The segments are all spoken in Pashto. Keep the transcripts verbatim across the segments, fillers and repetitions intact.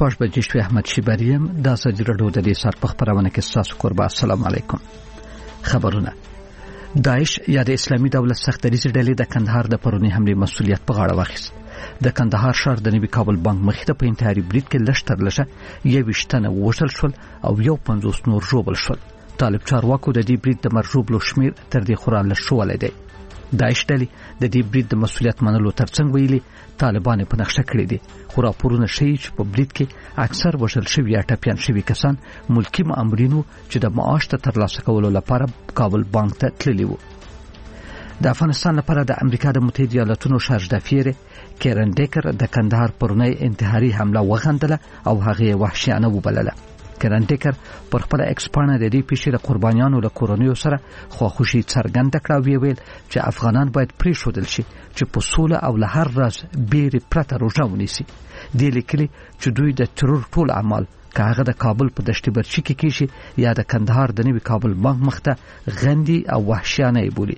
شپږ بجې شوې. احمد شیبریم د ازادي راډیو د دې سر په خبرونه کې ستاسو قربا. السلام علیکم. خبرونه. داعش یا د اسلامي دولت سختریزې ډلې د کندهار د پرونی حمله مسؤلیت په غاړه واخیست. د کندهار ښار د نوي کابل بانک مخې ته په انتحاري برید کې لږ تر لږه یوویشت تنه وژل شول او یو پنځوس نور ژوبل شول. طالب چارواکو د دې برید د مرژوبلو شمیر تر دې خورا لږ شولی دی. داعش ډلې د دې برید د مسؤلیت منلو ترڅنګ ویلي طالبان په نقشه کړی دي. خو راپورونه ښیي چې په برید کې اکثر وژل شوي یا ټپیان شوي کسان ملکي مامورینو چې د معاش ته ترلاسه کولو لپاره کابل بانک ته تللي وو. د افغانستان لپاره د امریکا د متحده ایالاتونو شارج دافیر کیرن ډیکر د کندهار پرونی انتحاري حمله وغندله او هغه وحشیانه وبلله. کیرن ډیکر پر خپل ایکسپانه د دې پیښې د قربانیانو له کورنیو سره خواخوشي څرګنده کړه او ویل چې افغانان باید پریښودل شي چې په سوله او له هر راز بیرې پرته روژه ونیسي. دې لیکلي چې دوی د ترور ټول اعمال که هغه د کابل په دشت برچي کې کیږي یا د کندهار د نوي کابل بانک مخته غندي او وحشیانه بولي.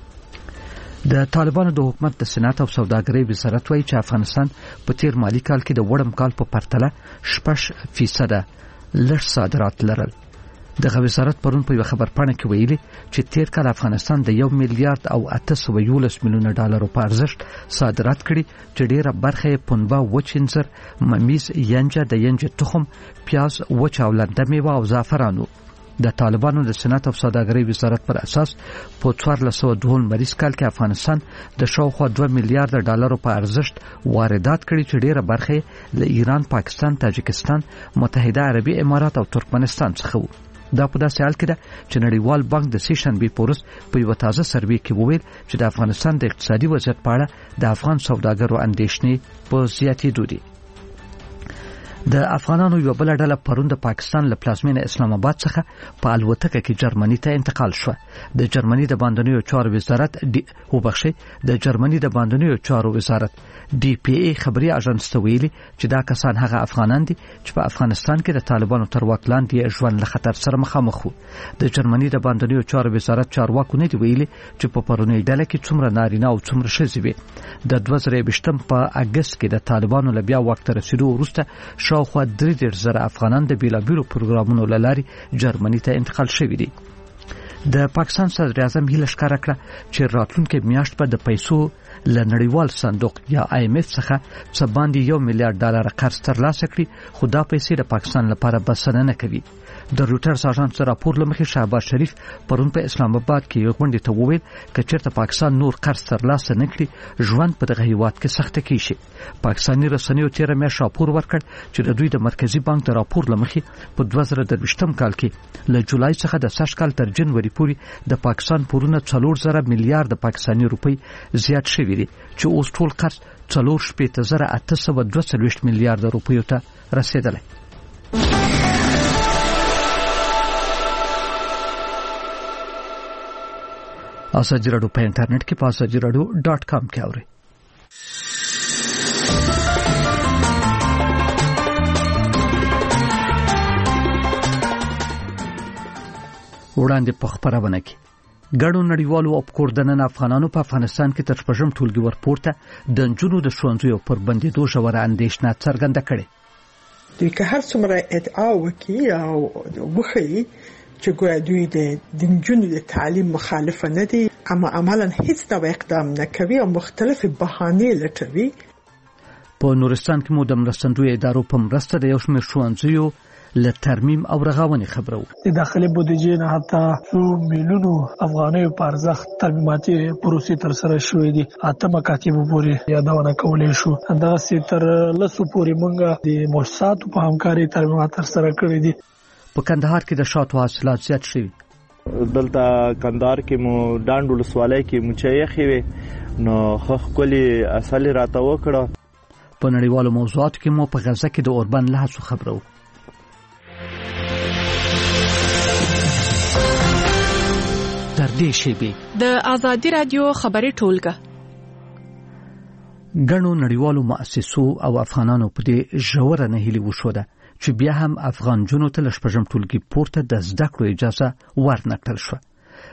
د طالبانو د حکومت د صنعت او سوداګرۍ وزارت وایي چې افغانستان په تیر مالی کال کې د وړم کال په پرتله شپږ فیصد لږ صادرات لرل. دغه وزارت پرون په یو خبرپاڼه کې ویلي چې تیر کال افغانستان د یو میلیارډ او اته سوه یولس میلیونه ډالرو په ارزښت صادرات کړي چې ډیره برخه یې پنبه، وچ انځر، ممیز، ینجه، د ینجه تخم، پیاز، وچ او لنده میوه او زعفرانو. د طالبانو د صنعت او سوداګرۍ وزارت پر اساس په څوارلس سوه دوه مریض کال کې افغانستان د شاوخوا دوه میلیارډ ډالرو په ارزښت واردات کړي چې ډیره برخه له ایران، پاکستان، تاجکستان، متحده عربي امارات او ترکمنستان څخه وو. دا په داسې حال کې ده چې نړیوال بانک د سې شنبې په ورځ په یوه تازه سروې کې وویل چې د افغانستان د اقتصادي وضعیت په اړه د افغان سوداګرو اندېښنې په زیاتېدو دي. د افغانانو یو بل ډله پرون د پاکستان له پلازمینه اسلام آباد څخه په الوتکه کې جرمني ته انتقال شو. د جرمني د باندنیو چارو وزارت دی وبخښي د جرمني د باندنیو چارو وزارت ډي پی ای خبري اژانس ته ویلي چې دا کسان هغه افغانان دي چې په افغانستان کې د طالبانو تر واک لاندې ژوند له خطر سره مخامخ وو. د جرمني د باندنیو چارو وزارت چارواکو نه دی ویلي چې په پرونی ډله کې څومره نارینه او څومره ښځې وي. د دوه زره یوویشتم په اګست کې د طالبانو له بیا واک ته رسیدو وروسته شاوخوا درې دېرش زره افغانان د بیلابیلو پروګرامونو له لارې جرمني ته انتقال شوي دي. د پاکستان صدر اعظم هیله ښکاره کړه چې راتلونکي میاشت به د پیسو له نړیوال صندوق یا آی ایم اف څخه څه باندې یو میلیارډ ډالر قرض ترلاسه کړي، خو دا پیسې د پاکستان لپاره بسنه نه کوي. د روټرز اژانس راپور له مخې شهباز شریف پرون په اسلام آباد کې یو غونډه ته وویل چې چېرته پاکستان نور قرض ترلاسه نه کړي ژوند په دغه هیواد کې سخته کیږي. پاکستاني رسنیو تیر میاشت راپور ورکړ چې د دوی د مرکزی بانک د راپور له مخې په دوه زره درویشتم کال کې له جولای څخه د سږ کال تر جنوري پورې د پاکستان پورونه څلور زره میلیارډ پاکستاني روپۍ زیات شوي دي چې اوس ټول قرض څلور شپېته زره اته سوه دوه څلوېښت میلیارډ روپیو ته رسیدلی. ازادي راډیو په انټرنیټ کې په ازادي راډیو ډاټ کام کې اورئ. وړاندې په خبرونه کې ګډو نړیوالو او کوردنن افغانانو په افغانستان کې تر شپږم ټولګي ورپورته د نجونو د ښوونځیو پر بندېدو ژوره اندېښنه څرګنده کړې. دوی که هر څومره ادعا وکړي او وښیي چې ګویا دوی د نجونو د تعلیم مخالفه نه دي، اما عملاً هیڅ ډول اقدام نه کوي او مختلفې بهانې لټوي. په نورستان کې مو د مرستندوی ادارو په مرسته د یو شمېر ښوونځیو له ترمیم او رغونې خبرو. د داخلي بودیجې نه حتی څو میلیونو افغانیو په ارزښت ترمیماتي پروسې تر سره شوې دي. اته مکاتیبو پورې یادونه کولی شو. همداسې تر لسو پورې موږ د مؤسساتو په همکارۍ ترمیمات تر سره کړي دي. په کندهار کې د شاتو حاصلات زیات شوي. دلته کندهار کې مو ډانډ ولسوالۍ کې مچۍ خې وي نو خو ښکلي اصل راته وکړه. په نړیوالو موضوعاتو کې مو په غزه کې د اوربن لحظو خبرو. تر دې شیبې د ازادي رادیو خبري ټولګه ګڼو نړیوالو مؤسسو او افغانانو په دې ژوره نهیلي وشوده چې بیا هم افغان جنو ته لشپږم ټولګي پورته د زده کړو اجازه ورنکړل شو.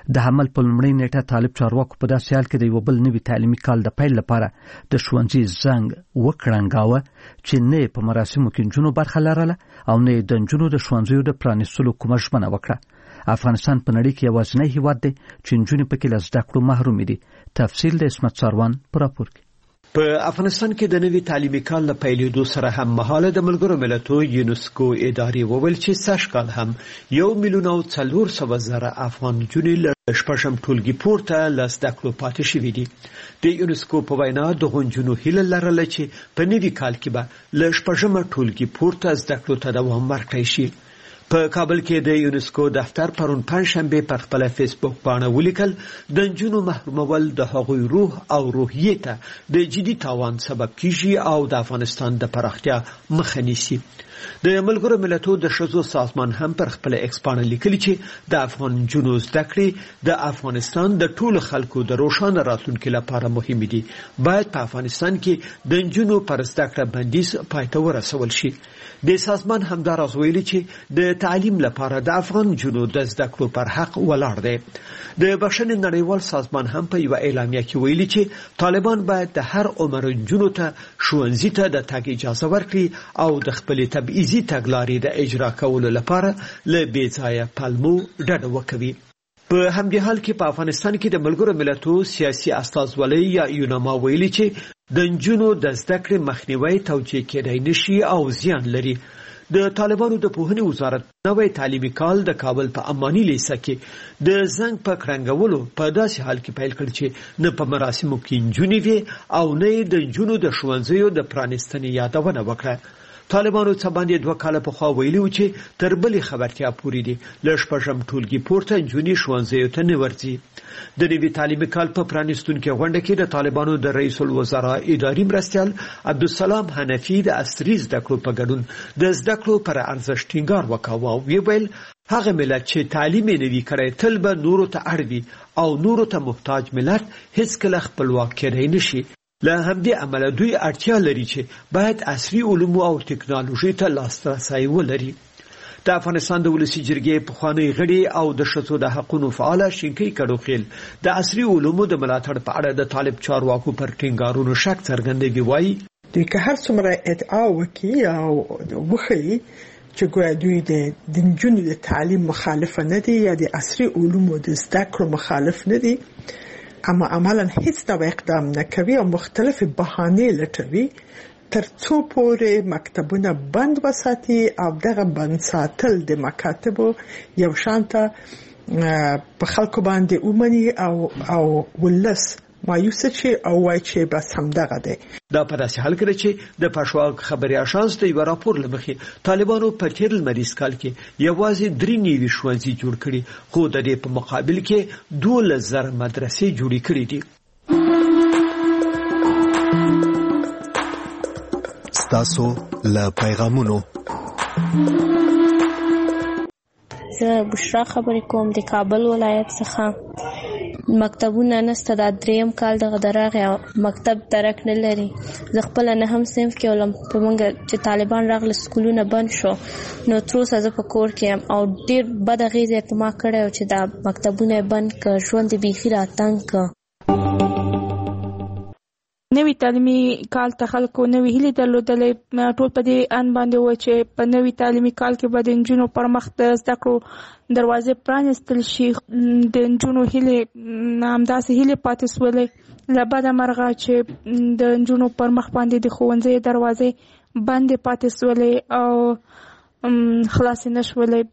د حمل په لومړۍ نیټه طالب چارواکو په داسې حال کې د یو بل نوي تعلیمي کال د پیل لپاره د ښوونځي زنګ وکړنګاوه چې نه په مراسمو کې نجونو برخه لرله او نه د نجونو د ښوونځیو د پرانیستلو کومه ژمنه وکړه. افغانستان په نړۍ کې یوازینی هیواد دی چې نجونې پکې له زده کړو محرومې دي. تفصیل د اسمت ساروان په راپور کې. په افغانستان کې د نوي تعلیمي کال له پیلېدو سره هم مهاله د ملګرو ملتونو یونسکو ادارې وویل چې سږ کال هم یو میلیون او څلور سوه زره افغان نجونې له شپږم ټولګي پورته له زده کړو پاتې شوي دي. د یونسکو په وینا دغو نجونو هیله لرله چې په نوي کال کې به له شپږمه ټولګي پورته زده کړو ته دوام ورکړی شي. په کابل کې د یونسکو دفتر پرون پنځشنبه پر خپل فیسبوک باندې ولیکل د نجونو محرومول د هغوی روح او روحیه ته د جدي تاوان سبب کیږي او د افغانستان د پراختیا مخه نیسي. د ملګرو ملتونو د ښځو سازمان هم پر خپل ایکس باندې لیکلي چې د افغان نجونو زده کړې د افغانستان د ټولو خلکو د روښانه راتلونکي لپاره مهمه دي. باید په افغانستان کې د نجونو پر زده کړه بندیز پای ته ورسول شي. د سازمان همداراز ویلي چې د تعلیم لپاره د افغان نجونو د زده کړو پر حق ولاړ دی. د بخښنې نړیوال سازمان هم په یو اعلامیه کې ویلي چې طالبان باید د هر عمر نجونو ته ښوونځي ته د تګ اجازه ورکړي او د خپل تبعیضي تګلارې د اجرا کولو لپاره له بې ځایه پلمو ډډه وکوي. په همدې حال کې په افغانستان کې د ملګرو ملتونو سیاسي استازولۍ یا یونما ویلي چې د نجونو د زده کړې مخنیوی توجیه کېدای نشي او زیان لري. د طالبانو د پوهنې وزارت نوی تعلیمي کال د کابل په اماني لیسه کې د زنګ په کړنګولو په داسې حال کې پیل کړ چې نه په مراسمو کې نجونې وي او نه د نجونو د ښوونځیو د پرانیستنې یادونه وکړه. طالبانو څه باندې دوه کاله پخوا ویلي و چې تر بلې خبرتیا پورې دي له شپږم ټولګي پورته نجونې ښوونځیو ته نه ورځي. د نوي تعلیمي کال په پرانیستونکې غونډه کې د طالبانو د رئیس الوزرا اداري مرستیال عبدالسلام حنفي د عصري زده کړو په ګډون د زده کړو پر ارزښت ټینګار وکاوه او ویل هغه ملت چې تعلیم یې نوي کړی تل به نورو ته اړ وي او نورو ته محتاج ملت هیڅکله خپلواک کېدای نشي. له همدې امله دوی اړتیا لري چې باید عصري علومو او ټکنالوژي ته لاسرسی ولري. د افغانستان د ولسي جرګې پخوانی غړي او د ښځو د حقوقو فعال شینکي کډوخیل د عصري علومو د ملاتړ په اړه د طالب چارواکو پر ټینګارونو شک څرګندوي. وایي دوی که هر څومره ادعا وکړي او وښيي چې ګویا دوی د نجونو د تعلیم مخالف نه دي یا د عصري علومو د زده کړو مخالف نه دي، اما عملاً هیڅ ډول اقدام نه کوي او مختلفې بهانې لټوي تر څو پورې مکتبونه بند وساتي او دغه بند ساتل د مکاتبو یو شانته په خلکو باندې ومني او او ولس مایوس شي او وایي چې بس همدغه دی. دا په داسې حال کې چې د پښواک خبري اژانس د یو راپور لمخې طالبانو په تیر لمریز کال کې یوازې درې نوي ښوونځي جوړ کړي خو د دې په مقابل کې دولس زره مدرسې جوړې کړې دي. ستاسو له پیغامونو زه بشرا خبرې کوم د کابل ولایت څخه. مکتبونه نسته، دا دریم کال دغه درغه مکتب درک نه لري. زه خپل نه هم صنف کې ولم په مونږ چې طالبان راغله سکولونه بند شو نو تر اوسه زه په کور کې او ډیر بد غیزه په ما کړو چې دا مکتبونه بند ک ژوند بيخي راتنګ ک. نوی تعلیمي کال ته خلکو نوی هیلې درلودلې. ټول په دې ان باندې و چې په نوی تعلیمي کال کې به د نجونو پر مخ د زده کړو دروازې پرانیستل شي. د نجونو هیلې همداسې هیلې پاتې سولې له بده مرغه چې د نجونو پر مخ باندې د ښوونځي دروازې بندې پاتې سولې او خلاصې نه شولې.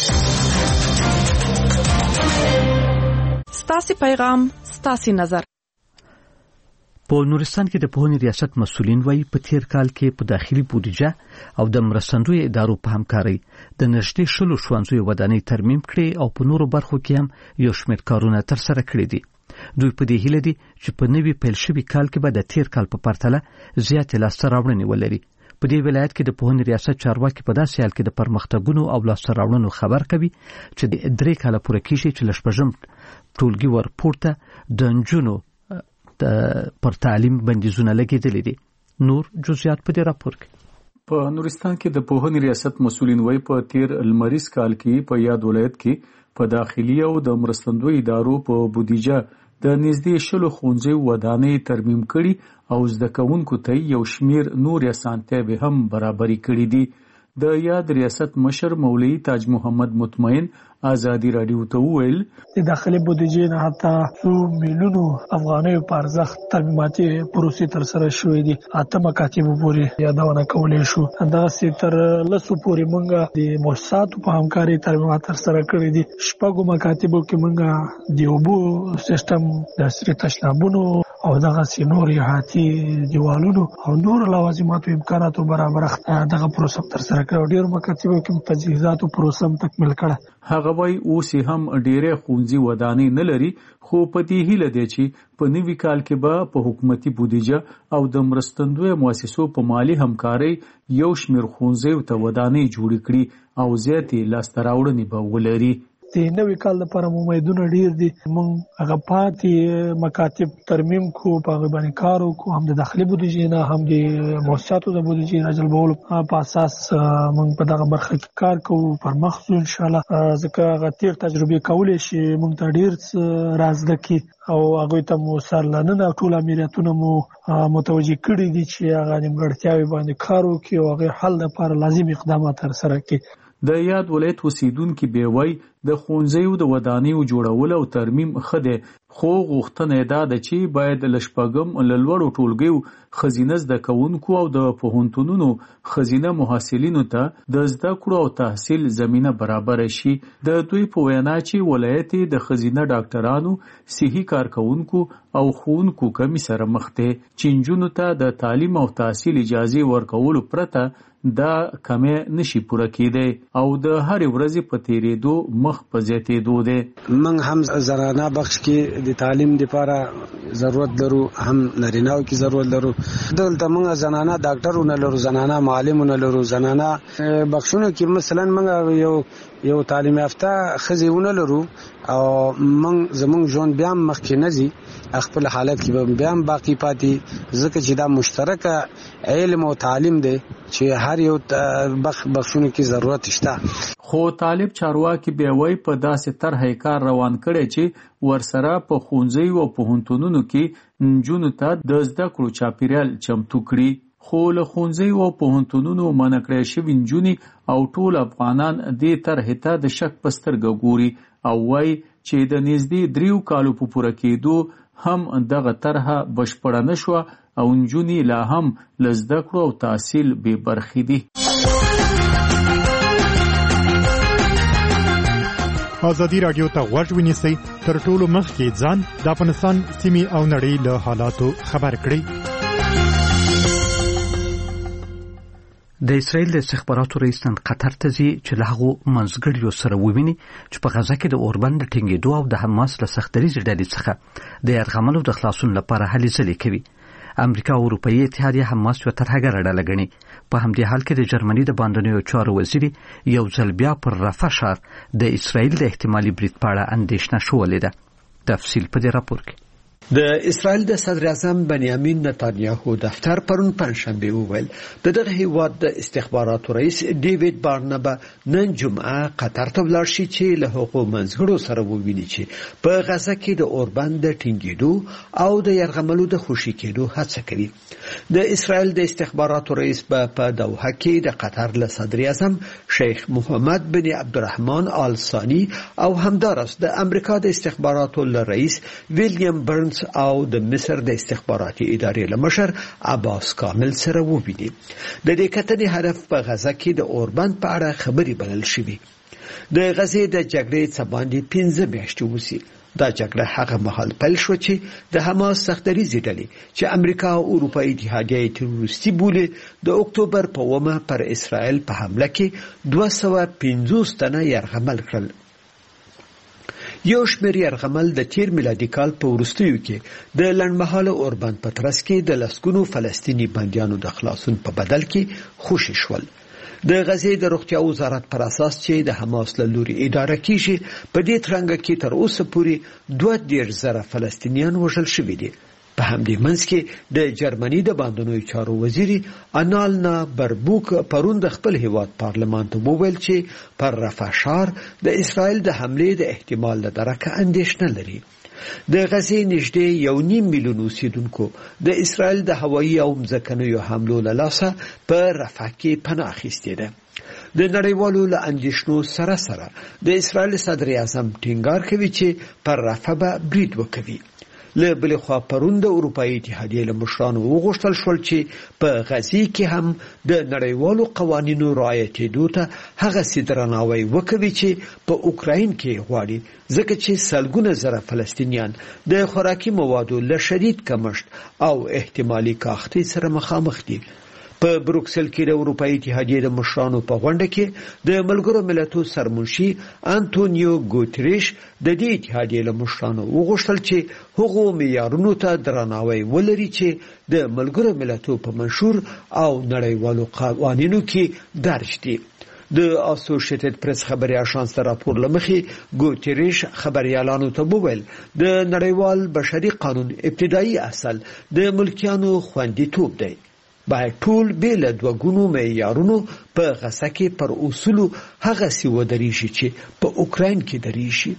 ستاسې پیغام ستاسې نظر. په نورستان کې د پوهنې ریاست مسؤلین وایي په تیر کال کې په داخلي بودیجه او د مرستندوی ادارو په همکارۍ د نږدې شلو ښوونځیو ودانۍ ترمیم کړي او په نورو برخو کې هم یو شمېر کارونه ترسره کړي دي. دوی په دې هیله دي چې په نوي پیل شوي کال کې به د تیر کال په پرتله زیاتې لاسته راوړنې ولري. په دې ولایت کې د پوهنې ریاست چارواکي په داسې حال کې د پرمختګونو او لاسته راوړنو خبر کوي چې د درې کاله پوره کېږي چې له شپږم ټولګي ورپورته د نجونو پر تعلیم بندیزونه لګېدلې دي. نور جزئیات په دې راپور کې. په نورستان کې د پوهنې ریاست مسؤلین وایي په تیر لمریز کال کې په یاد ولایت کې په داخلي او د مرستندوی ادارو په بودیجه د نږدې شلو ښوونځیو ودانۍ ترمیم کړي او زده کوونکو ته یو شمیر نور اسانتیاوې هم برابرې کړي دي. د یاد ریاست مشر مولوي تاج محمد مطمئن ازادي رادیو ته وویل د داخلي بودیجې نه حتی څو میلیونو افغانیو په ارزښت ترمیماتي پروسې ترسره شوې دي. اته مکاتبو پورې یادونه کولی شو. همدغسې تر لسو پورې موږ د مؤسساتو په همکارۍ ترمیمات ترسره کړي دي. شپږو مکاتبو کې موږ د اوبو سیستم، د عصري تشنابونو او دغسې نور احاطي دیوالونو او نور لوازماتو امکاناتو برابرښت دغه پروسه ترسره کړه. ډېرو مکاتبو کې تجهیزاتو پروسه هم تکمیل کړه. هغه وایي اوس هم ډېرې ښوونځي ودانۍ نه لري، خو په دې هیله دی چې په نوي کال کې به په حکومتي بودیجه او د مرستندویه مؤسسو په مالي همکارۍ یو شمېر ښوونځیو ته ودانۍ جوړې کړي او زیاتې لاسته راوړنې به ولري. د نوي کال لپاره امیدونه ډیر دي. موږ هغه پاتې مکاتب ترمیم کو، په هغه باندې کار وکړو، هم د داخلي بودیجې نه هم د مؤسساتو د بودیجې نه جلبولو په اساس موږ په دغه برخه کې کار کوو. پر مخ ځو ان شاء الله، ځکه هغه تیر تجربې کولی شي موږ ته ډیر را زده کړي او هغوی ته مو سرلننه ټول امریتونه مو متوجه کړي دي چې هغه نیمګړتیاوې باندې کار وکړي او هغې حل لپاره لازم اقدامات ترسره کړي. د یاد ولایت اوسیدونکي بیوی د ښوونځیو د ودانیو جوړول او ترمیم ښه دی، خو غوښتنه یې دا ده چې باید له شپږم له لوړو ټولګیو ښځینه زده کوونکو او د پوهنتونونو ښځینه محصلینو ته د زده کړو او تحصیل زمینه برابره شي. د دوی په وینا چې ولایت د ښځینه ډاکټرانو، صحي کارکوونکو او ښوونکو کمی سره مخ دی چې نجونو ته د تعلیم او تحصیل اجازه ورکولو پرته دا کمې نشي پوره کېدی او د هرې ورځې په تېرېدو مخ په زیاتېدو دی. موږ هم زنانه بخش کې د تعلیم لپاره ضرورت لرو، هم نارینه‌و کې ضرورت لرو. دلته موږ زنانه ډاکټرونه لرو، زنانه معلمونه لرو، زنانه بخشونه کې مثلا موږ یو یو تعلیم یافته ښځې ونه لرو او موږ زموږ ژوند بیا هم مخکې نه ځي، خپل حالت کې به بیا هم باقي پاتې، ځکه چې دا مشترکه علم او تعلیم دی چې هر یو بخ بخشونو کې ضرورت شته. خو طالب چارواکي بیا وایي په داسې طرحې کار روان کړی چې ورسره په ښوونځیو او پوهنتونونو کې نجونو ته د زده کړو چاپیریال چمتو کړي. خو له ښوونځیو او پوهنتونونو منع کړی شوي نجونې او ټول افغانان دې طرحې ته د شک په سترګه ګوري او وایي چې د نږدې دریو کالو په پوره کېدو هم دغه طرحه بشپړه نه شوه او نجونې لا هم له زده کړو او تحصیل بې برخې دي. ازادي راډیو ته غوږ ونیسئ، تر ټولو مخکې ځان د افغانستان سیمې او نړۍ له حالاتو خبر کړئ. د اسرائیل د استخباراتو رئیس نن قطر ته ځي چې له هغو منځګړیو سره وویني چې په غزه کې د اوربند د ټینګېدو او د حماس له سختدریځې ډلې څخه د یرغملو د خلاصون لپاره هلې ځلې کوي. امریکا او اروپایي اتحادیه حماس یوه ترهګره ډله ګڼي. په همدې حال کې د جرمني د بهرنیو چارو وزیر یو ځل بیا پر رفح ښار د اسرائیل د احتمالي برید په اړه اندېښنه شولې ده. تفصیل په دې راپور کې. د اسرائیل د صدر اعظم بنیامین نتانیاهو دفتر پرون پنځشنبه وویل د دغه هیواد د استخباراتو رئیس ډیوډ بارنبا نن جمعه قطر ته ولاړ شي چې له حقوق منځګړو سره وویني چې په غزه کې د اوربند د ټینګېدو او د یرغملو د خوشي کېدو هڅه کوي. د اسرائیل د استخباراتو رئیس په دوحه کې د قطر له صدر اعظم شیخ محمد بن عبدالرحمن آل ثانی او همدارس د امریکا د استخباراتو رئیس ویلیام برنز او د مصر د استخباراتي ادارې لمشر عباس کامل سره وویني. د دې کتنې هدف په غزه کې د اوربند په اړه خبري بلل شوی. د غزې د جګړې څخه باندې پنځه میاشتې وسی. دا جګړه هغه مهال پیل شو چې د حماس سختدریځې ډلې چې امریکا او اروپایي اتحادیه تروریستي بولي د اکتوبر په اوومه پر اسرائیل په حمله کې دوه سوه پنځوس تنه یرغمل کړل. یو شمېر یرغمل د تیر میلادي کال په وروستیو کې د لنډمهاله اوربند په ترڅ کې د لسګونو فلسطیني بندیانو د خلاصون په بدل کې خوشي شول. د غزې د روغتیا وزارت پر اساس چې د حماس له لوري اداره کیږي په دې ترڅ کې تر اوسه پورې دوه دېرش زره فلسطینیان وژل شوي دي. په همدې منځ کې د جرمني د باندنوي چارو وزیر انالنا بربوک پرون د خپل هیواد پارلمان ته وویل چې پر رفح ښار د اسرائیل د حملې د احتمال له درکه اندېښنه لري. د غزې نږدې یو نیم میلیون اوسیدونکو د اسرائیل د هوایي او ځمکنیو حملو له لاسه په رفح کې پناه اخیستې ده. د نړیوالو له اندېښنو سره سره د اسرائیل صدر اعظم ټینګار کوي چې پر رفح به برید وکوي. له بلې خوا پرون د اروپایي اتحادیې له مشرانو وغوښتل شول چې په غزې کې هم د نړیوالو قوانینو رعایتېدو ته هغسې درناوی وکوي چې په اوکراین کې غواړي، ځکه چې سلګونه زره فلسطینیان د خوراکي موادو له شدید کمښت او احتمالي کاختۍ سره مخامخ دي. په بروکسل کې د اروپایي اتحادیې د مشرانو په غونډه کې د ملګرو ملتونو سرمنشي انټونیو ګوتریش د دې اتحادیې له مشرانو وغوښتل چې هغو معیارونو ته درناوی ولري چې د ملګرو ملتونو په منشور او نړیوالو قوانینو کې درج دي. د اسوسییټډ پریس خبري اژانس ته راپور لمخې ګوتریش خبريالانو ته وویل د نړیوال بشري قانون ابتدایي اصل د ملکیانو خوندیتوب دی. باید ټول بیل دوه ګونو معیارونو په غزه کې پر اصولو هغسې ودرېږي چې په اوکراین کې درېږي.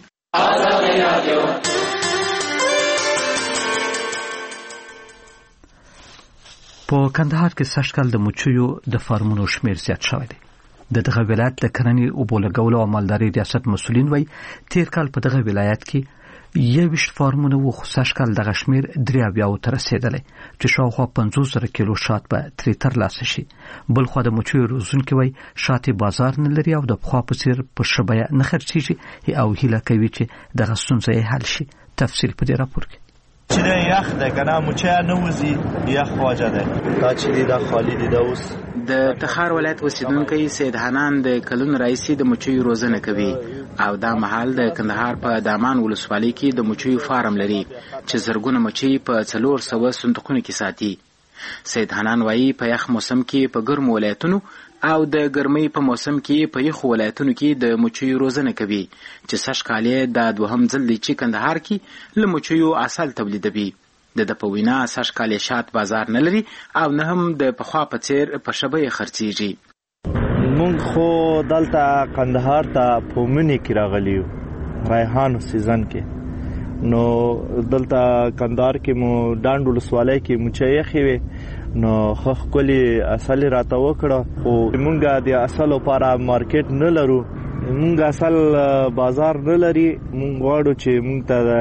په کندهار کې سږکال د مچیو د فارمونو شمیر زیات شوی دی. د دغه ولایت د کرنې اوبو لګولو او مالدارۍ ریاست مسؤلین وایي تیر کال په دغه ولایت کې یویشت فارمونه وو، خو سږکال دغه شمیر درې اویاوو ته رسېدلی چې شاوخوا پنځوس زره کیلو شات به ترې ترلاسه شي. بل خوا د مچیو روزونکي وایي شات بازار نه لري او د پخوا په څېر په ښه بیه نه خرڅېږي او هیله کوي چې دغه ستونزه یې حل شي. تفصیل په دې راپور کې. چې یخ ده که نه مچۍ نه وځي یخ واجه ده. دا چې دی دا خالي دی. دا اوس د تخار ولایت اوسیدونکی سید حنان د کلونو راهیسې د مچیو روزنه کوي او دا مهال د کندهار په دامان ولسوالۍ کې د مچیو فارم لري چې زرګونه مچۍ په څلور سوه صندوقونو کې ساتي. سید حنان وایي په یخ موسم کې په ګرمو ولایتونو او د ګرمۍ په موسم کې په یخو ولایتونو کې د مچیو روزنه کوي چې سږکال یې دا دوهم ځل دی چې کندهار کې له مچیو عسل تولیدوي. د ده په وینا سږکال شات بازار نه لري او نه هم د پخوا په څېر په ښه بیه خرڅېږي. مونږ خو دلته کندهار ته په مني کې راغلي یو ریحانو سیزن کې، نو دلته کندهار کې مو ډانډ ولسوالۍ کې مچۍ یخې وې، نو ښه ښکلي اصل یې راته وکړه. خو مونږ د اصلو لپاره مارکیټ نه لرو، مونږ اصل بازار نه لري. مونږ غواړو چې مونږ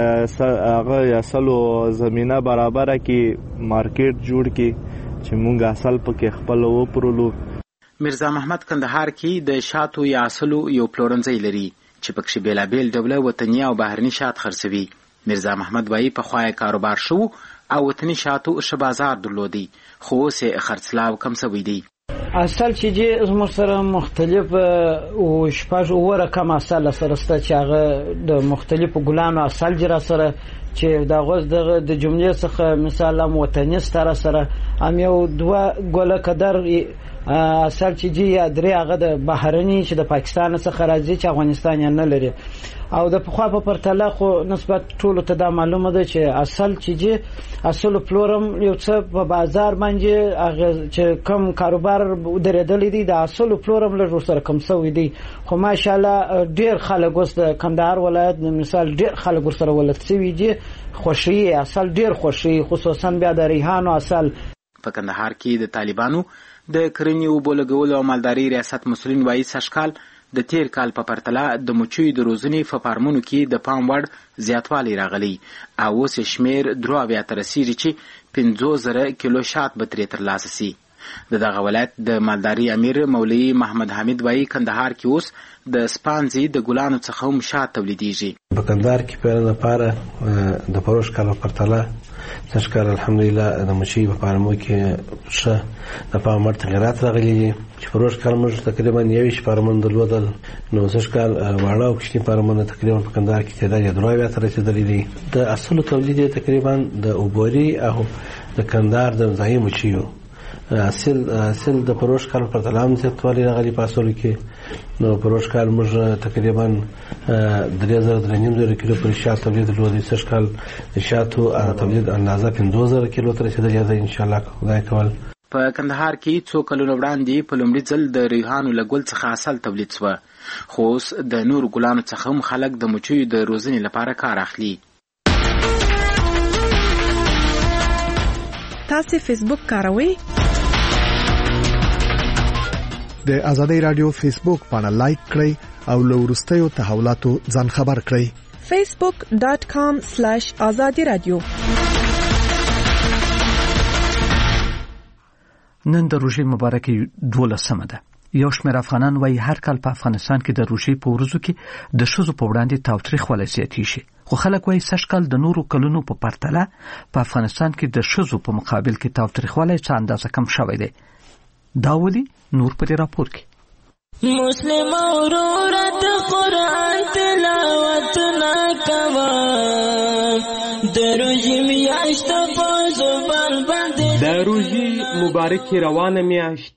ته هغه اصلو زمینه برابره کې مارکیټ جوړ کړي چې مونږ اصل پکې خپل وپرلو. میرزا محمد کندهار کې د شاتو یا اصلو یو پلورنځی لري چې پکې بیلابیل ډوله وطني او بهرني شات خرڅوي. میرزا محمد وایي پخوا یې کاروبار شو او وطني شاتو ښه بازار درلودی، خو اوس یې خرڅلاو کم شوی دی. اصل چې دې زموږ سره مختلف او شپږ اووه رقم اصل سره شته چې هغه د مختلفو ګلانو اصل جرا سره چې دا غوږ دغه د جملې څخه مثال هم وطني ستاره سره هم یو دوه ګوله قدر اصل چې جی یا درې هغه د بهرني چې د پاکستان څخه راځي چې افغانستان یې نه لري او د پخوا په پرتله خو نسبت ټولو ته دا معلومه ده چې اصل چې جی اصل پلورم یو څه په بازار باندې هغه چې کم کاروبار درېدلی دی د اصل پلورم له سره کم شوی دی. خو ماشاءالله ډیر خلک اوس د کندهار ولایت مثال ډیر خلک سره ولت شوی دي، خوشي اصل ډیر خوشي، خصوصا بیا د ریحانو اصل. په کندهار کې د طالبانو د کرنې اوبو لګولو او مالدارۍ ریاست مسؤلین وایي سږکال د تیر کال په پرتله د مچیو د روزنې په فارمونو کې د پام وړ زیاتوالی راغلی او اوس شمیر درې اویا ته رسیږي چې پنځوس زره کیلو شات به ترې ترلاسه سي. د دغه ولایت د مالدارۍ امیر مولوي محمد حمید وایي کندهار کې اوس د سپانځي د ګلانو څخه هم شات تولیدیږي. په کندهار کې په لپاره د پروش کال په پرتله سږکال الحمدلله د مچۍ په فارمو کې ښه د پام وړ تغیرات راغلي دي چې پروش کال موږ تقریبا یویشت فارمونه درلودل، نو سږکال واړه او کوچني فارمونه تقریبا په کندهار کې تعداد یې درې اویا ته رسېدلی دی. د اصلو تولید یې تقریبا د اوبوري او د کندهار د ځایي مچیو حاصل حاصل د پروش کال په تلام زیاتوالی راغلی په اصل کې نو پروش کال موږ تقریبا درې زره درې نیم زره کیلو پر شات تولید لرو د کال شاتو تولید اندازه پنځه زره کیلو تر رسیدلی دی ان شاء الله خدای کول. په کندهار کې څو کلونه وړاندې په لومړي ځل د ریحانو له ګل څخه اصل تولید شوه، خو اوس د نورو ګلانو څخه هم خلک د مچیو د روزنې لپاره کار اخلي. تاسو فیسبوک کاروئ؟ د آزادۍ رادیو فیسبوک پاڼه لایک کړئ او له وروستیو تحولاتو ځان خبر کړئ. فیسبوک ډاٹ کام سلیش آزادي رادیو. نن د روژې مبارکې دولسمه ده. یو شمېر افغانان وایي هر کال په افغانستان کې د روژې په ورځو کې د ښځو په وړاندې تاوتریخوالی زیاتېږي، خو خلک وایي سږ کال د نورو کلونو په پرتله په افغانستان کې د ښځو په مقابل کې تاوتریخوالی څه اندازه کم شوی دی. دا ولې؟ نور په دې راپور کې. مسلم اورورا د قرآن تلاوت نه کوه، د روژې میاشت په زبان باندې د روژې مبارکې روانه میاشت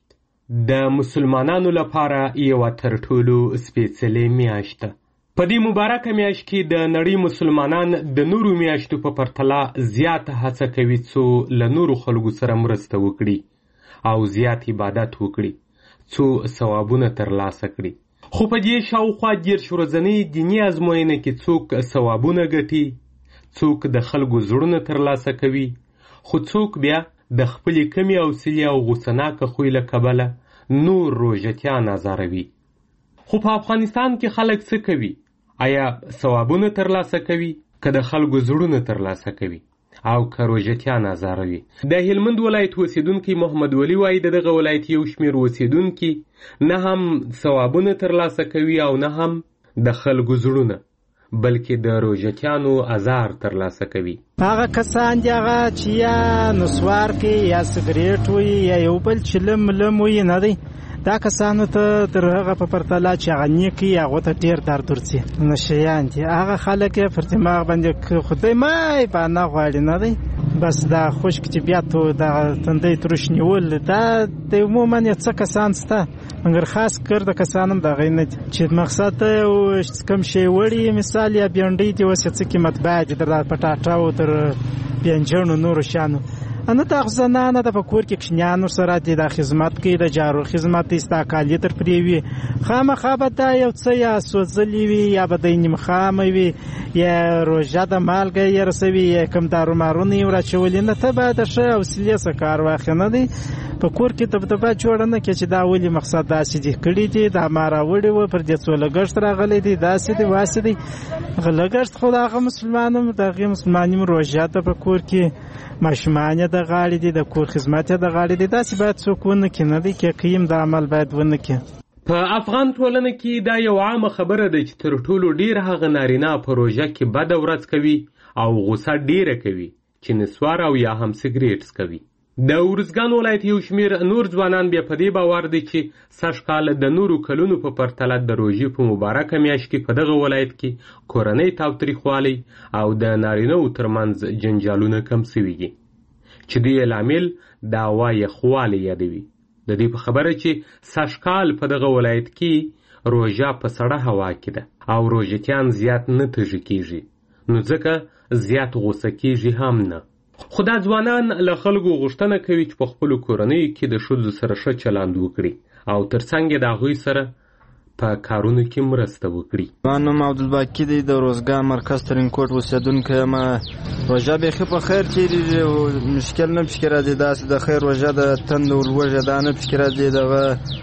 د مسلمانانو لپاره یوه تر ټولو سپېڅلې میاشت ده. په دې مبارکه میاشت کې د نړۍ مسلمانان د نورو میاشتو په پرتله زیاته هڅه کوي څو له نورو خلکو سره مرسته وکړي او زیات عبادت وکړي څو ثوابونه ترلاسه کړي. خو په دې شاوخوا دېرش ورځنۍ دیني ازموینه کې څوک ثوابونه ګټي، څوک د خلکو زړونه ترلاسه کوي، خو څوک بیا د خپلې کمې حوصلې او غوسناکه خوی له کبله نور روژتیان ازاروي. خو په افغانستان کې خلک څه کوي؟ آیا ثوابونه ترلاسه کوي که د خلکو زړونه ترلاسه کوي او که روژتیان ازاروي؟ د هلمند ولایت اوسیدونکی محمد ولی وایي د دغه ولایت یو شمېر اوسیدونکي نه هم ثوابونه ترلاسه کوي او نه هم د خلکو زړونه، بلکې د روژتیانو ازار ترلاسه کوي. هغه کسان دي هغه چې یا نسوار کوي یا سګریټ وي یا یو بل چې لم لم وي نه دی، دا کسانو ته تر هغه په پرتله چې هغه نیک وي هغو ته ډېر درد ورځي. نشیان دي هغه خلک یې پر دماغ باندې خدای مای بانه غواړي نه دی، بس دا خشک چې بیا تو دا تندی ترش نیول دا د عموما یې څه کسان سته، مګر خاص کر د کسانم دغه نه دي چې مقصد ته کم شی وړي. مثال یا بینډۍ دي اوس څه قیمت باید در پټاټاو تر بینجنو نورو شانو انه تا زنانه د پکور کې کښنیانو سره د خدمت کوي، د جارو خدمت استاکالی تر پریوي خامخا به دا یو څه یا سوځلی وي یا به د نیم خامه وي یا روژه د مالګه یې رسوي یا کوم دارو مارونه یې وراچولي نه، ته باید د ښه حوصلې څخه کار واخلې نه دی. په کور کې دبدبه جوړه نه کړي چې دا ولې مقصد داسې دي کړي دي، دا ما راوړي وه پر دې څو لګښت راغلی دی، داسې دی واسې دی. هغه لګښت خو د هغه مسلمان هم د هغې مسلمان هم روژه ته په کور کې ماشومان یې د غاړې دي، د کور خدمت یې د غاړې دي، داسې باید څوک ونه کړي نه دی که کوي دا عمل باید ونه کړي. په افغان ټولنه کې دا یو عامه خبره ده چې تر ټولو ډېر هغه نارینه په روژه کې بده ورځ کوي او غوسه ډېره کوي چې نسوار او یا هم سګریټ څکوي. د ارزګان ولایت یو شمېر نور ځوانان بیا په دې باور دي چې سږ کال د نورو کلونو په پرتله د روژې په مبارکه میاشت کې په دغه ولایت کې کورنۍ تاوتریخوالی او د نارینه‌و ترمنځ جنجالونه کم سوي دي چې دې لامل د هوا یخوالی یادوي. د دې په خبره چې سږ کال په دغه ولایت کې روژه په سړه هوا کې ده او روژتیان زیات نه تږي کېږي، نو ځکه زیات غوسه کېږي هم نه. خو دا ځوانان له خلکو غوښتنه کوي چې په خپلو کورنیو کې د ښځو سره ښه چلند وکړي او ترڅنګ یې د هغوی سره په کارونو کې مرسته وکړي. ما نوم عبدالباقي دی، د روزګان مرکز ترینکوټ اوسېدونکی یم. روژه بیخي په خیر تېرېږي او مشکل نه پکې راځي، داسې د خیر روژه د تند ولوږه دا نه پکې راځي، دغه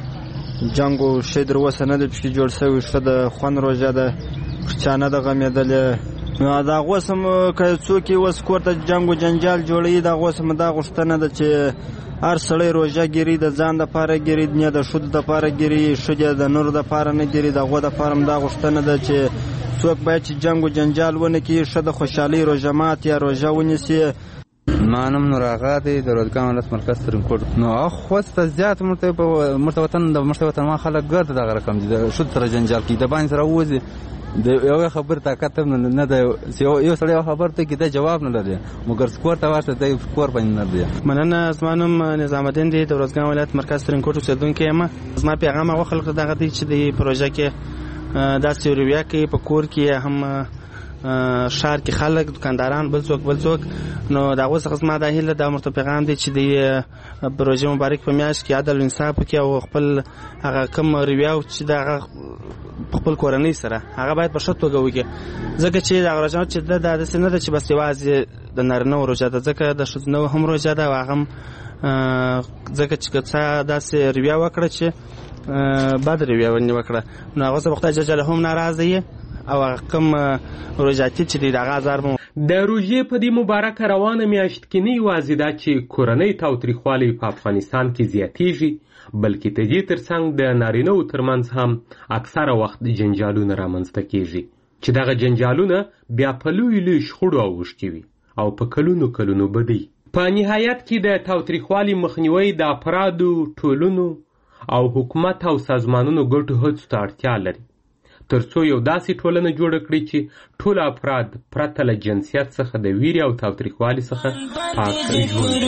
جنګ او شی در اوسه نه دی پکې جوړ شوی، ښه د خوند روژه ده، پر چا نه ده غمېدلې. نو د هغو سم که څوک یې اوس کور ته جنګ و جنجال جوړوي، د هغو سم دا غوښتنه ده چې هر سړی روژه ګیري، د ځان دپاره ګیري، نه د ښځو دپاره ګیري، ښځې د نورو دپاره نه ګیري. د هغو دپاره هم دا غوښتنه ده چې څوک باید چې جنګ و جنجال ونه کړي، ښه د خوشحالۍ روژه مات یا روژه ونیسي. ما نوم نور آغا دی، د روزګان ولایت مرکز ترینکوټ. نو هغه خوسته زیات مرته وطن د مرته وطن ما خلک ګرد دغه رقم دي، د ښځو سره جنجال کوي، د باندې سره وځي د یو خبر طاقت نه ده یو سړی خبر ته کې د جواب نه لري مګر سکور ته واشه د سکور باندې نه دی. مننه. زمانم نظام الدین دی د ورځګان ولایت مرکز ترینکوټ اوسیدونکی یم. زما پیغام هغه خلک ته دغه دی چې د پروژه کې داسې رویه کوي په کور کې هم شهر کې خلک دکانداران بل څوک بل څوک نو دا اوس څنګه د هیله د مرته پیغام دی چې د پروژه مبارک په میاشت کې عدل انصاف کې او خپل هغه کم رویه او چې د خپل کورنۍ سره هغه باید په ښه توګه وکړي ځکه چې د روژه چې د داسې نه ده چې بس یوازې د نارینه روژه ده ځکه د ښځینه هم روژه ده او هغه هم ځکه چې که څه داسې رویه وکړه چې بد رویه ونې وکړه نو هغه څه خدای جل جلاله هم ناراضه یې او کوم روژاتي چې دی دغه ازار د روژې په دې مبارکه روانه میاشت کې نه یوازې دا چې کورنۍ تاوتریخوالی په افغانستان کې زیاتیږي بلکې د دې ترڅنګ د نارینه‌و ترمنځ هم اکثره وخت جنجالونه رامنځته کیږي چې دغه جنجالونه بیا په لوی لوی شخړو اوښتي وي او په کلونو کلونو بدی. په نهایت کې د تاوتریخوالي مخنیوی د افرادو ټولنو او حکومت او سازمانونو ګډو هڅو ته اړتیا لري ترڅو یو داسې ټولنه جوړه کړي چې ټول افراد پرته له جنسیت څخه د ویرې او تاوتریخوالي څخه پاک ژوند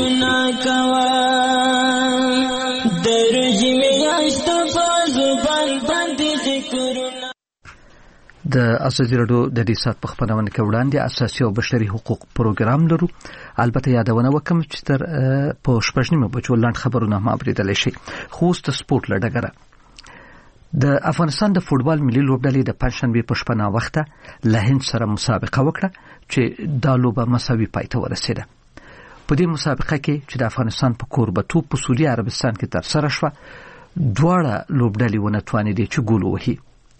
د ازادي راډیو د دې سات په خبرونه کې وړاندې اساسي او بشري حقوق پروګرام لرو. البته یادونه وکم چې تر په شپږنیمه بجو لاند خبرونه ما اوریدل شي. خو ست سپورت لړګره د افغانستان د فوټبال ملي لوبډلې د پنځشنبه په شپه نا وخته له هند سره مسابقه وکړه چې د لوبه مساوي پای ته ورسېده. په دې مسابقه کې چې د افغانستان په کوربتوب په سعودي عربستان کې ترسره شوه دواړه لوبډلې ونه توانېدې چې ګول ووهي.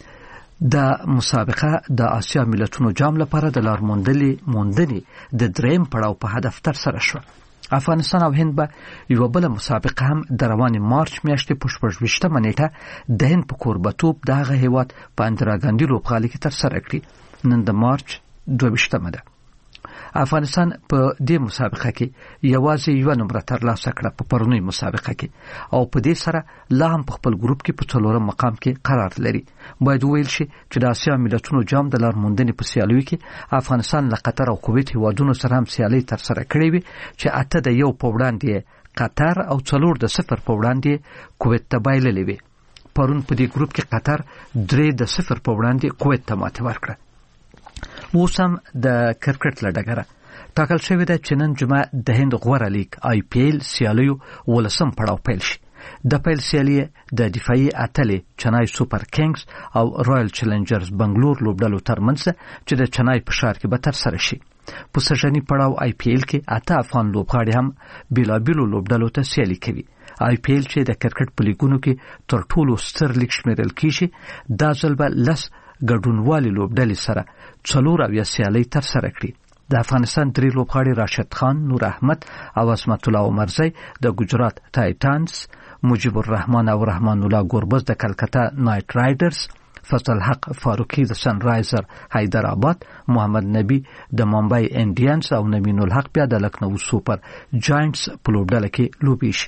د مسابقه د آسیا ملتونو جام لپاره د لار موندلې موندنې د دریم پړاو په هدف ترسره شوه. افغانستان او هند به یو بل مسابقه هم د روانې مارچ میاشتې په شپږویشتمه نیټه د هند په کوربتوب د هغه هیواد په اندرا ګاندي لوبغالي کې ترسره کړي. نن د مارچ دوه ویشتمه ده. افغانستان په دې مسابقه کې یوازې یو نمبر ترلاسه کړه په پرونی مسابقه کې او په دې سره لا هم په خپل ګروپ کې په څلورم مقام کې قرار لري. باید ویل شي چې د آسیا ملتونو جام د لار موندنې په سیالیو کې افغانستان له قطر او کویت هیوادونو سره هم سیالي ترسره کړې وي چې اته د یو په وړاندې قطر او څلور د صفر په وړاندې کویت ته بایللې وي. پرون په دې ګروپ کې قطر درې د صفر په وړاندې کویت ته ماتې ورکړه. اوس هم د کرکټ لړګره ټاکل شوې ده چې نن جمعه د هند غوره لیګ آی پی ایل سیالیو ولسم پړاو پیل شي. د پیل سیالي د دفاعي اتلې چنای سوپر کینګز او رایل چیلنجرز بنگلور لوبډلو ترمنځ چې د چنای په ښار کې به ترسره شي. په سژني پړاو آی پی ایل کې اته افغان لوبغاړي هم بیلابیلو لوبډلو ته سیالي کوي. آی پی ایل چې د کرکټ په لیګونو کې تر ټولو ستر لیګ شمیرل کیږي دا ځل به لس ګډونوالي لوبډلې سره څلور اویا سیالۍ ترسره کړي. د افغانستان درې لوبغاړي راشد خان، نور احمد او عصمت الله عمرزی د ګجرات ټایټانز، مجيب الرحمن او رحمان الله ګوربز د کلکتا نایټ رایډرز، فضل حق فاروقی د سن رایزر حیدرآباد، محمد نبی د ممبئی انډینز او نمین الحق بیا د لکنو سوپر جاینټس په لوبډله کې لوبي شي.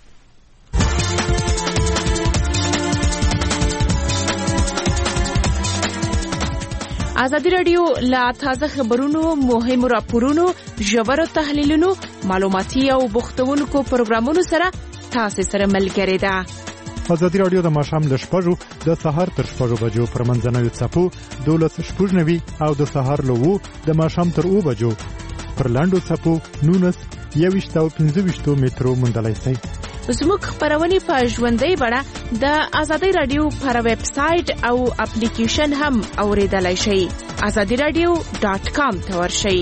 ازادي راډیو لا تازه خبرونو، مهمو راپورونو، ژورو تحلیلونو، معلوماتي او بوختونکو پروګرامونو سره تاسو سره ملګری ده. ازادي راډیو د ماښام ل شپږو د سهار تر شپږو بجو پر منځنوي څپو دولس شپږنوي او د سهار له وو د ماښام تر اوو بجو پر لاندو څپو نونس یویشت او پنځه ویشتو مترو موندلای شئ. زموږ خبرونه په ژوندۍ بڼه د ازادي رادیو پر ویب سټ او اپلیکیشن هم اوریدلای شئ. ازادي رادیو ډاٹ کام ته ورشئ.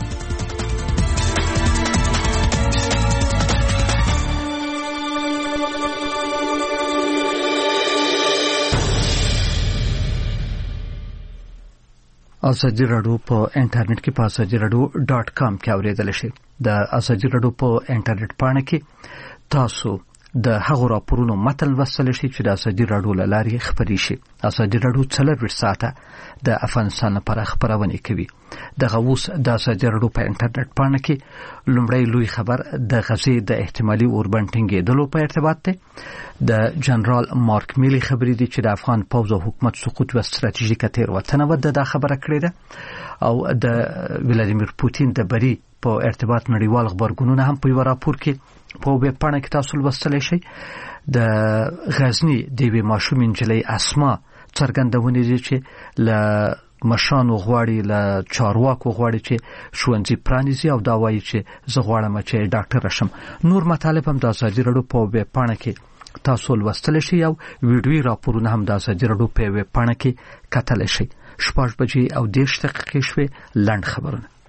ازادي رادیو په انټرنیټ کې په ازادي رادیو ډاٹ کام کې اوریدل شئ. د ازادي رادیو په انټرنیټ پاڼه کې تاسو د هغو راپورونو متن لوستل شئ چې د ازادي رادیو له لارې خپرې شي. ازادي رادیو څلور ساعته د افغانستان لپاره خبرونه کوي. دغه اوس د ازادي راډیو په انټرنیټ باندې کې لومړی لوی خبر د غزې د احتمالي اوربند ټینګېدلو په ارتباط دی. د جنرال مارک میلی خبرې دي چې د افغان پوځ او حکومت سقوط یوه ستراتیژیکه تېروتنه وه دا خبره کړې ده او د ولادیمیر پوتین د بری په ارتباط نړیوال خبرګونونه هم په یو راپور کې په ویب پاڼه کې تاسو لوستلی شئ. د غزني د یوې ماشومې نجلۍ اسما څرګندونې دي چې له مشرانو غواړي له چارواکو غواړي چې ښوونځي پرانیزي او دا وایي چې زه غواړم چې ډاکټره شم. نور مطالب هم د ازادي راډیو په ویب پاڼه کې تاسو لوستلی شئ او ویډیویي راپورونه هم د ازادي راډیو په ویب پاڼه کې کتلی شئ. شپږ بجې او دېرش دقیقې شوې. لنډ خبرونه.